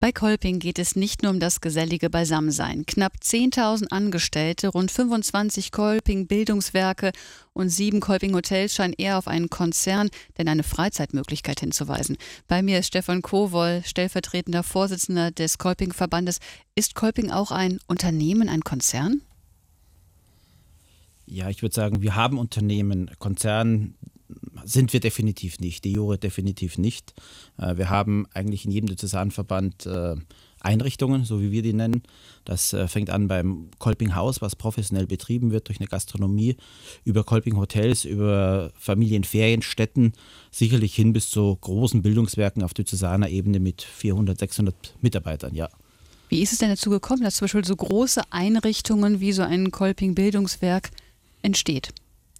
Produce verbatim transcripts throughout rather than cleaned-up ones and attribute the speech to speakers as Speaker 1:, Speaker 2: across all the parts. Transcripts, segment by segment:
Speaker 1: Bei Kolping geht es nicht nur um das gesellige Beisammensein. Knapp zehntausend Angestellte, rund fünfundzwanzig Kolping-Bildungswerke und sieben Kolping-Hotels scheinen eher auf einen Konzern denn eine Freizeitmöglichkeit hinzuweisen. Bei mir ist Stefan Kowoll, stellvertretender Vorsitzender des Kolping-Verbandes. Ist Kolping auch ein Unternehmen, ein Konzern?
Speaker 2: Ja, ich würde sagen, wir haben Unternehmen. Konzern sind wir definitiv nicht, de jure definitiv nicht. Wir haben eigentlich in jedem Diözesanverband Einrichtungen, so wie wir die nennen. Das fängt an beim Kolping Haus, was professionell betrieben wird durch eine Gastronomie, über Kolping Hotels, über Familienferienstätten, sicherlich hin bis zu großen Bildungswerken auf diözesaner Ebene mit vierhundert, sechshundert Mitarbeitern, ja.
Speaker 1: Wie ist es denn dazu gekommen, dass zum Beispiel so große Einrichtungen wie so ein Kolping-Bildungswerk entsteht?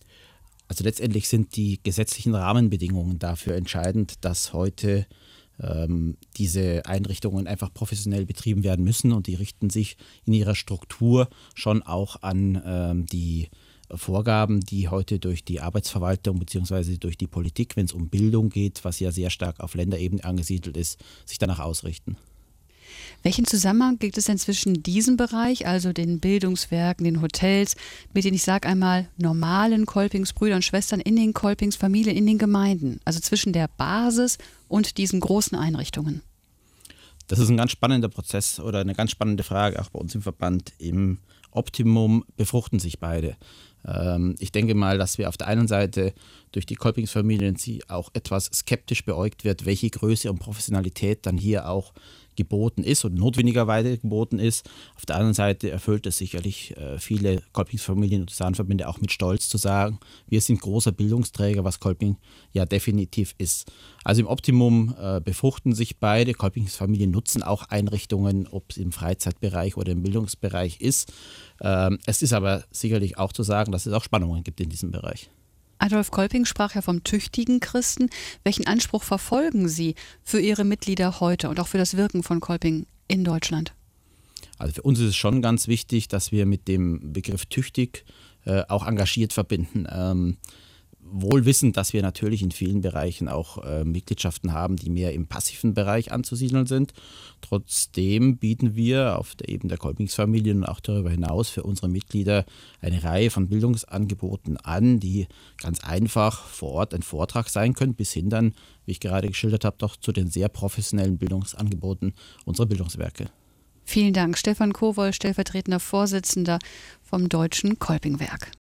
Speaker 2: Also letztendlich sind die gesetzlichen Rahmenbedingungen dafür entscheidend, dass heute ähm, diese Einrichtungen einfach professionell betrieben werden müssen, und die richten sich in ihrer Struktur schon auch an ähm, die Vorgaben, die heute durch die Arbeitsverwaltung bzw. durch die Politik, wenn es um Bildung geht, was ja sehr stark auf Länderebene angesiedelt ist, sich danach ausrichten.
Speaker 1: Welchen Zusammenhang gibt es denn zwischen diesem Bereich, also den Bildungswerken, den Hotels, mit den, ich sage einmal, normalen Kolpingsbrüdern und Schwestern in den Kolpingsfamilien, in den Gemeinden? Also zwischen der Basis und diesen großen Einrichtungen?
Speaker 2: Das ist ein ganz spannender Prozess oder eine ganz spannende Frage, auch bei uns im Verband. Im Optimum befruchten sich beide. Ähm, ich denke mal, dass wir auf der einen Seite durch die Kolpingsfamilien sie auch etwas skeptisch beäugt wird, welche Größe und Professionalität dann hier auch geboten ist und notwendigerweise geboten ist. Auf der anderen Seite erfüllt es sicherlich äh, viele Kolpingsfamilien und Diözesanverbände auch mit Stolz zu sagen, wir sind großer Bildungsträger, was Kolping ja definitiv ist. Also im Optimum äh, befruchten sich beide. Kolpingsfamilien nutzen auch Einrichtungen, ob es im Freizeitbereich oder im Bildungsbereich ist. Ähm, es ist aber sicherlich auch zu sagen, dass es auch Spannungen gibt in diesem Bereich.
Speaker 1: Adolf Kolping sprach ja vom tüchtigen Christen. Welchen Anspruch verfolgen Sie für Ihre Mitglieder heute und auch für das Wirken von Kolping in Deutschland?
Speaker 2: Also für uns ist es schon ganz wichtig, dass wir mit dem Begriff tüchtig äh, auch engagiert verbinden. Ähm, wohl wissend, dass wir natürlich in vielen Bereichen auch äh, Mitgliedschaften haben, die mehr im passiven Bereich anzusiedeln sind. Trotzdem bieten wir auf der Ebene der Kolpingsfamilien und auch darüber hinaus für unsere Mitglieder eine Reihe von Bildungsangeboten an, die ganz einfach vor Ort ein Vortrag sein können, bis hin dann, wie ich gerade geschildert habe, doch zu den sehr professionellen Bildungsangeboten unserer Bildungswerke.
Speaker 1: Vielen Dank, Stefan Kowoll, stellvertretender Vorsitzender vom Deutschen Kolpingwerk.